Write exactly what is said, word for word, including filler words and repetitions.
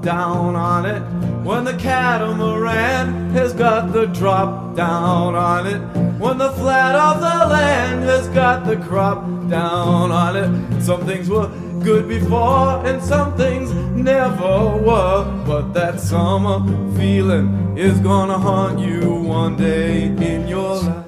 down on it. When the catamaran has got the drop down on it. When the flat of the land has got the crop down on it. Some things were good before and some things never were. But that summer feeling is gonna haunt you one day in your life.